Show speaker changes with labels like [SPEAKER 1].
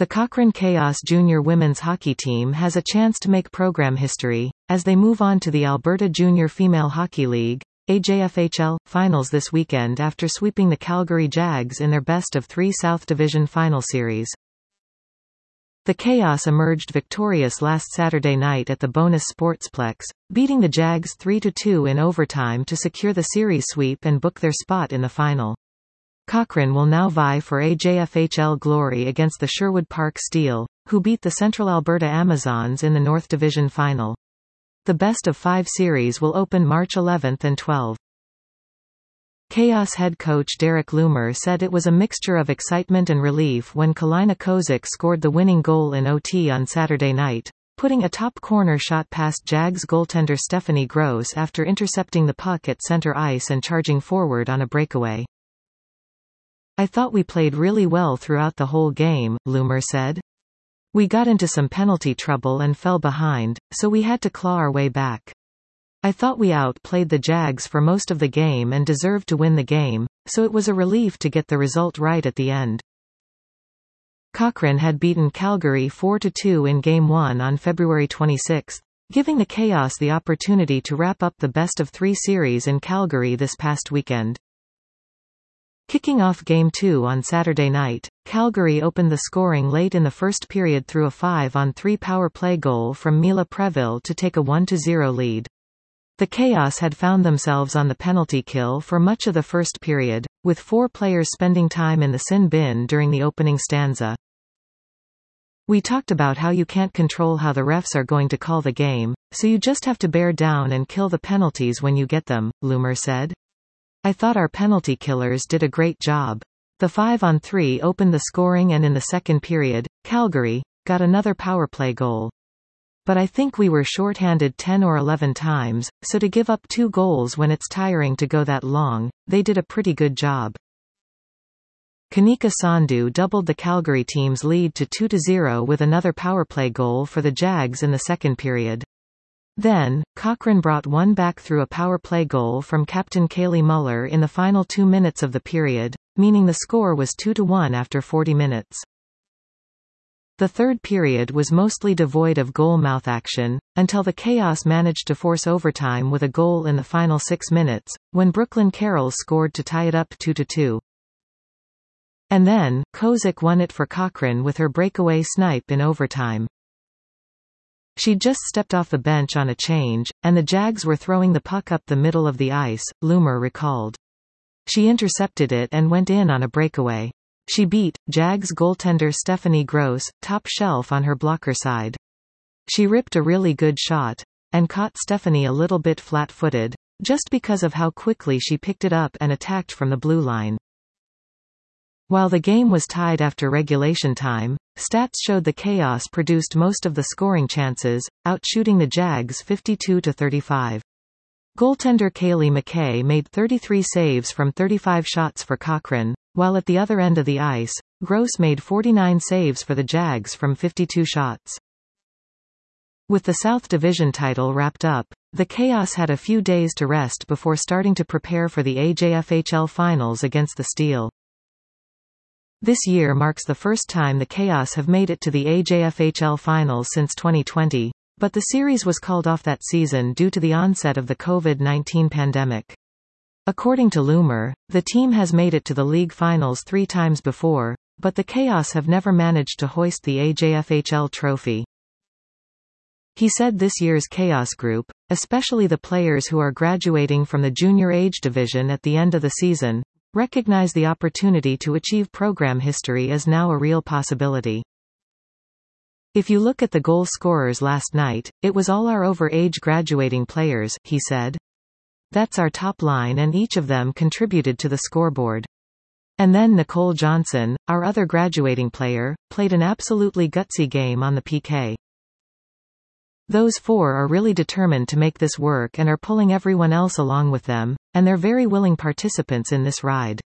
[SPEAKER 1] The Cochrane Chaos Junior women's hockey team has a chance to make program history, as they move on to the Alberta Junior Female Hockey League, AJFHL, finals this weekend after sweeping the Calgary Jags in their best-of-3 South Division final series. The Chaos emerged victorious last Saturday night at the Bonus Sportsplex, beating the Jags 3-2 in overtime to secure the series sweep and book their spot in the final. Cochrane will now vie for AJFHL glory against the Sherwood Park Steel, who beat the Central Alberta Amazons in the North Division final. The best-of-5 series will open March 11 and 12. Chaos head coach Derek Loomer said it was a mixture of excitement and relief when Kalina Kozik scored the winning goal in OT on Saturday night, putting a top corner shot past Jags goaltender Stephanie Gross after intercepting the puck at center ice and charging forward on a breakaway. "I thought we played really well throughout the whole game," Loomer said. "We got into some penalty trouble and fell behind, so we had to claw our way back. I thought we outplayed the Jags for most of the game and deserved to win the game, so it was a relief to get the result right at the end." Cochrane had beaten Calgary 4-2 in Game 1 on February 26, giving the Chaos the opportunity to wrap up the best-of-3 series in Calgary this past weekend. Kicking off Game 2 on Saturday night, Calgary opened the scoring late in the first period through a 5-on-3 power play goal from Mila Preville to take a 1-0 lead. The Chaos had found themselves on the penalty kill for much of the first period, with 4 players spending time in the sin bin during the opening stanza. "We talked about how you can't control how the refs are going to call the game, so you just have to bear down and kill the penalties when you get them," Loomer said. "I thought our penalty killers did a great job. The 5-on-3 opened the scoring and in the second period, Calgary got another power play goal. But I think we were shorthanded 10 or 11 times, so to give up 2 goals when it's tiring to go that long, they did a pretty good job." Kanika Sandhu doubled the Calgary team's lead to 2-0 with another power play goal for the Jags in the second period. Then, Cochrane brought one back through a power play goal from captain Kaylee Muller in the final 2 minutes of the period, meaning the score was 2-1 after 40 minutes. The third period was mostly devoid of goal-mouth action, until the Chaos managed to force overtime with a goal in the final 6 minutes, when Brooklyn Carroll scored to tie it up 2-2. And then, Kozik won it for Cochrane with her breakaway snipe in overtime. She'd just stepped off the bench on a change, and the Jags were throwing the puck up the middle of the ice, Loomer recalled. She intercepted it and went in on a breakaway. She beat Jags goaltender Stephanie Gross, top shelf on her blocker side. She ripped a really good shot, and caught Stephanie a little bit flat-footed, just because of how quickly she picked it up and attacked from the blue line. While the game was tied after regulation time, stats showed the Chaos produced most of the scoring chances, outshooting the Jags 52-35. Goaltender Kaylee McKay made 33 saves from 35 shots for Cochrane, while at the other end of the ice, Gross made 49 saves for the Jags from 52 shots. With the South Division title wrapped up, the Chaos had a few days to rest before starting to prepare for the AJFHL finals against the Steel. This year marks the first time the Chaos have made it to the AJFHL finals since 2020, but the series was called off that season due to the onset of the COVID-19 pandemic. According to Loomer, the team has made it to the league finals 3 times before, but the Chaos have never managed to hoist the AJFHL trophy. He said this year's Chaos group, especially the players who are graduating from the junior age division at the end of the season, recognize the opportunity to achieve program history is now a real possibility. "If you look at the goal scorers last night, it was all our over-age graduating players," he said. "That's our top line and each of them contributed to the scoreboard. And then Nicole Johnson, our other graduating player, played an absolutely gutsy game on the PK. Those 4 are really determined to make this work and are pulling everyone else along with them, and they're very willing participants in this ride."